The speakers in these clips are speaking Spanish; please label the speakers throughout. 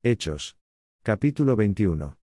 Speaker 1: Hechos. Capítulo 21.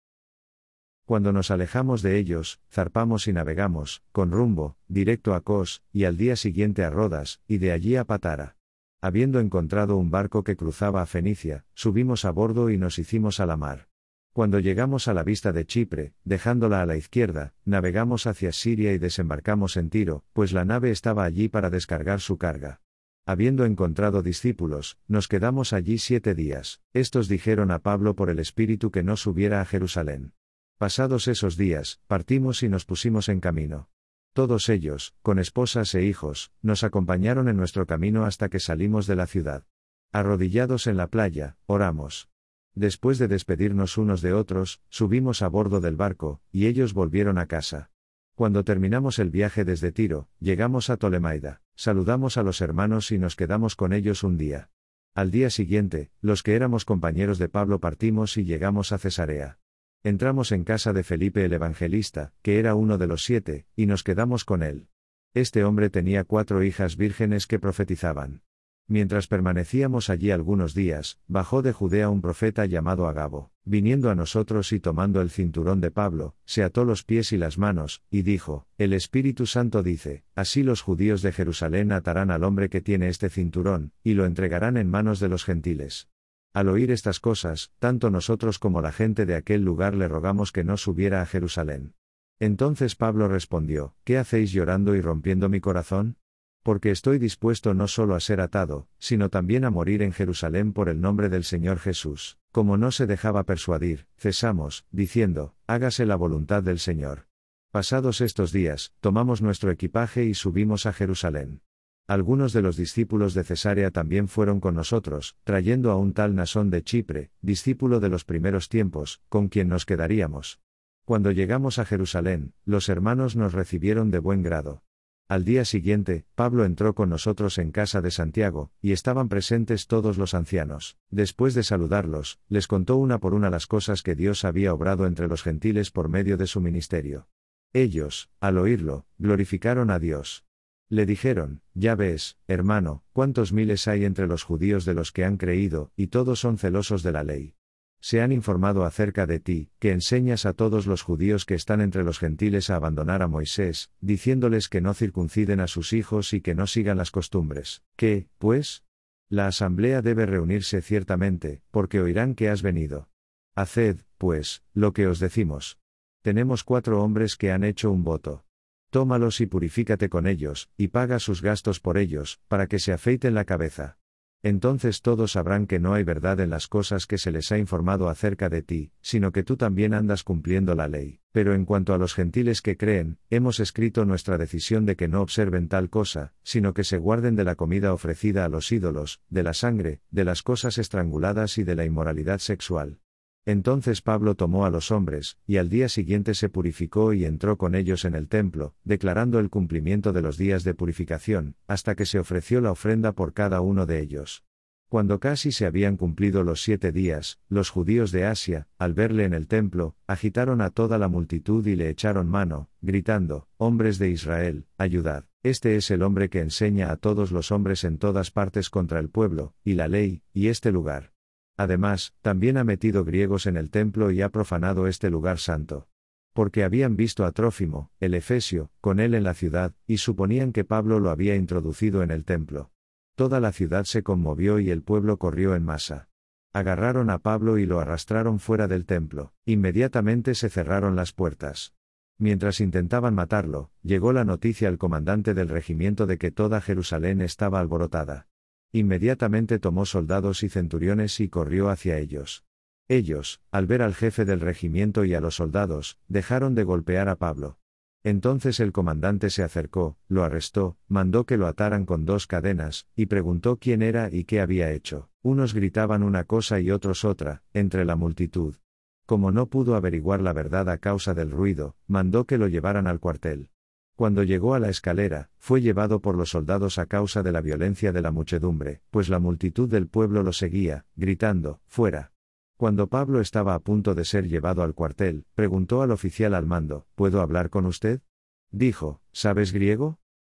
Speaker 1: Cuando nos alejamos de ellos, zarpamos y navegamos, con rumbo, directo a Cos, y al día siguiente a Rodas, y de allí a Patara. Habiendo encontrado un barco que cruzaba a Fenicia, subimos a bordo y nos hicimos a la mar. Cuando llegamos a la vista de Chipre, dejándola a la izquierda, navegamos hacia Siria y desembarcamos en Tiro, pues la nave estaba allí para descargar su carga. Habiendo encontrado discípulos, nos quedamos allí 7 días. Estos dijeron a Pablo por el Espíritu que no subiera a Jerusalén. Pasados esos días, partimos y nos pusimos en camino. Todos ellos, con esposas e hijos, nos acompañaron en nuestro camino hasta que salimos de la ciudad. Arrodillados en la playa, oramos. Después de despedirnos unos de otros, subimos a bordo del barco, y ellos volvieron a casa. Cuando terminamos el viaje desde Tiro, llegamos a Tolemaida, saludamos a los hermanos y nos quedamos con ellos un día. Al día siguiente, los que éramos compañeros de Pablo partimos y llegamos a Cesarea. Entramos en casa de Felipe el Evangelista, que era uno de los 7, y nos quedamos con él. Este hombre tenía 4 hijas vírgenes que profetizaban. Mientras permanecíamos allí algunos días, bajó de Judea un profeta llamado Agabo, viniendo a nosotros y tomando el cinturón de Pablo, se ató los pies y las manos, y dijo: El Espíritu Santo dice, así los judíos de Jerusalén atarán al hombre que tiene este cinturón, y lo entregarán en manos de los gentiles. Al oír estas cosas, tanto nosotros como la gente de aquel lugar le rogamos que no subiera a Jerusalén. Entonces Pablo respondió: ¿Qué hacéis llorando y rompiendo mi corazón? Porque estoy dispuesto no solo a ser atado, sino también a morir en Jerusalén por el nombre del Señor Jesús. Como no se dejaba persuadir, cesamos, diciendo: hágase la voluntad del Señor. Pasados estos días, tomamos nuestro equipaje y subimos a Jerusalén. Algunos de los discípulos de Cesarea también fueron con nosotros, trayendo a un tal Nasón de Chipre, discípulo de los primeros tiempos, con quien nos quedaríamos. Cuando llegamos a Jerusalén, los hermanos nos recibieron de buen grado. Al día siguiente, Pablo entró con nosotros en casa de Santiago, y estaban presentes todos los ancianos. Después de saludarlos, les contó una por una las cosas que Dios había obrado entre los gentiles por medio de su ministerio. Ellos, al oírlo, glorificaron a Dios. Le dijeron: ya ves, hermano, cuántos miles hay entre los judíos de los que han creído, y todos son celosos de la ley. Se han informado acerca de ti, que enseñas a todos los judíos que están entre los gentiles a abandonar a Moisés, diciéndoles que no circunciden a sus hijos y que no sigan las costumbres. ¿Qué, pues? La asamblea debe reunirse ciertamente, porque oirán que has venido. Haced, pues, lo que os decimos. Tenemos 4 hombres que han hecho un voto. Tómalos y purifícate con ellos, y paga sus gastos por ellos, para que se afeiten la cabeza. Entonces todos sabrán que no hay verdad en las cosas que se les ha informado acerca de ti, sino que tú también andas cumpliendo la ley. Pero en cuanto a los gentiles que creen, hemos escrito nuestra decisión de que no observen tal cosa, sino que se guarden de la comida ofrecida a los ídolos, de la sangre, de las cosas estranguladas y de la inmoralidad sexual. Entonces Pablo tomó a los hombres, y al día siguiente se purificó y entró con ellos en el templo, declarando el cumplimiento de los días de purificación, hasta que se ofreció la ofrenda por cada uno de ellos. Cuando casi se habían cumplido los 7 días, los judíos de Asia, al verle en el templo, agitaron a toda la multitud y le echaron mano, gritando: hombres de Israel, ayudad, este es el hombre que enseña a todos los hombres en todas partes contra el pueblo, y la ley, y este lugar. Además, también ha metido griegos en el templo y ha profanado este lugar santo. Porque habían visto a Trófimo, el efesio, con él en la ciudad, y suponían que Pablo lo había introducido en el templo. Toda la ciudad se conmovió y el pueblo corrió en masa. Agarraron a Pablo y lo arrastraron fuera del templo. Inmediatamente se cerraron las puertas. Mientras intentaban matarlo, llegó la noticia al comandante del regimiento de que toda Jerusalén estaba alborotada. Inmediatamente tomó soldados y centuriones y corrió hacia ellos. Ellos, al ver al jefe del regimiento y a los soldados, dejaron de golpear a Pablo. Entonces el comandante se acercó, lo arrestó, mandó que lo ataran con 2 cadenas, y preguntó quién era y qué había hecho. Unos gritaban una cosa y otros otra, entre la multitud. Como no pudo averiguar la verdad a causa del ruido, mandó que lo llevaran al cuartel. Cuando llegó a la escalera, fue llevado por los soldados a causa de la violencia de la muchedumbre, pues la multitud del pueblo lo seguía, gritando: fuera. Cuando Pablo estaba a punto de ser llevado al cuartel, preguntó al oficial al mando: ¿puedo hablar con usted? Dijo: ¿sabes griego?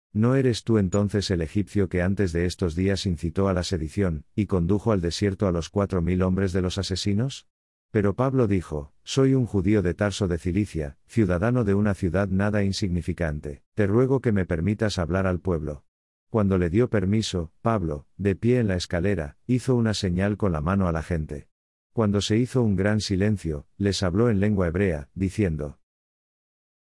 Speaker 1: ¿No eres tú entonces el egipcio que antes de estos días incitó a la sedición, y condujo al desierto a los 4000 hombres de los asesinos? Pero Pablo dijo, soy un judío de Tarso de Cilicia, ciudadano de una ciudad nada insignificante, te ruego que me permitas hablar al pueblo. Cuando le dio permiso, Pablo, de pie en la escalera, hizo una señal con la mano a la gente. Cuando se hizo un gran silencio, les habló en lengua hebrea, diciendo,